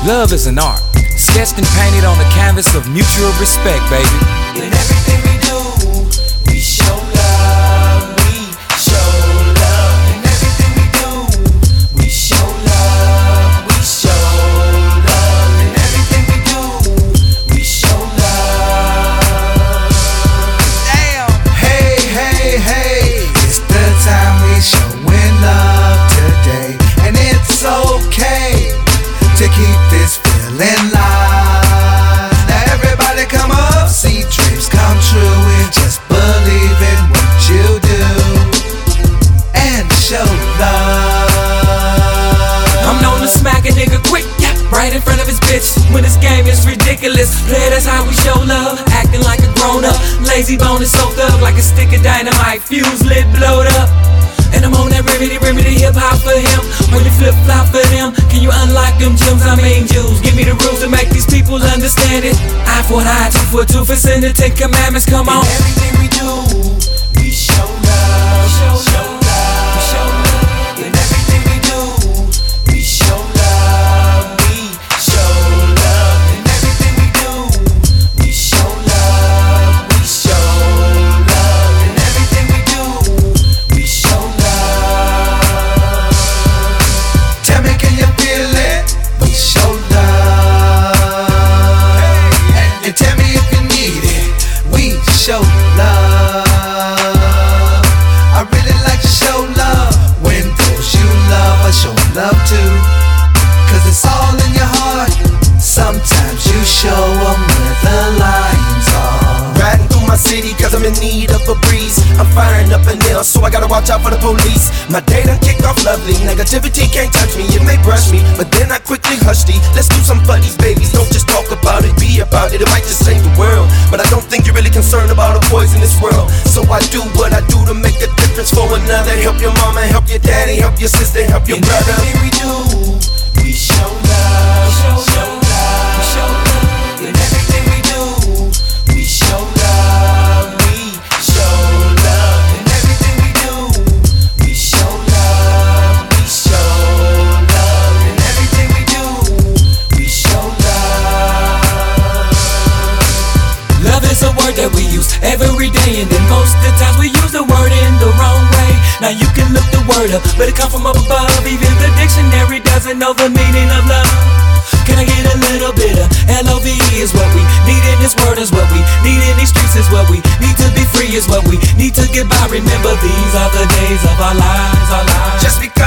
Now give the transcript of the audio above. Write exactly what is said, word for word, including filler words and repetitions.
Love is an art, sketched and painted on a canvas of mutual respect, baby. In everything we do, we show love, we show love. In everything we do, we show love, we show love. In everything we do, we show love. Damn! Hey, hey, hey, it's the time we showing love today. And it's okay to keep this feeling live. Now everybody come up, see dreams come true, and just believe in what you do and show love. I'm known to smack a nigga quick, yeah, right in front of his bitch. When this game is ridiculous, play that's how we show love. Acting like a grown up, lazy bone is soaked up like a stick of dynamite, fuse lit, blowed up. And I'm on that remedy, remedy hip hop for him. When you flip flop for them, can you unlock them gems? I mean Jews, give me the rules to make these people understand it. Eye for an eye, tooth for a tooth, it's in the Ten Commandments, come on. In everything we do, we show love, show love, we show love. In everything we do, we show love, we show love. In everything we do, we show love, we show love. In everything we do, we show love. Tell me, can you feel it? We show love. And, and tell me if you need it. We show love. I really like to show love. When those you love are showing love too. Cause it's all in your heart. Sometimes you show them where the lines are. Riding through my city cause I'm in need of a breeze. I'm firing up a nail so I gotta watch out for the police. My day done kicked off lovely, negativity can't touch me. It may brush me, but then I quickly hush thee. Let's do some fun these babies, don't just talk about it, be about it. It might just save the world, but I don't think you're really concerned about a poisonous world. So I do what I do to make a difference for another. Help your mama, help your daddy, help your sister, help your In brother. everything we do, we show love, show love, we show love. In everything we do, we show love, we show love. In everything we do, we show love, we show love. In everything we do, we show love. Love is a word that we use every day, and then most of the times we use the word in the wrong way. Now you can look the word up, but it come from up above. Even the dictionary doesn't know the meaning of love. Can I get a little bit of L O V E is what we need in this world, is what we need in these streets, is what we need to be free, is what we need to get by. Remember, these are the days of our lives, our lives. Just because